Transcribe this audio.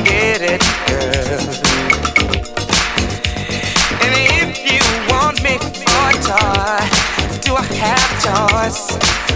get it, girl. And if you want me for a toy, do I have a choice?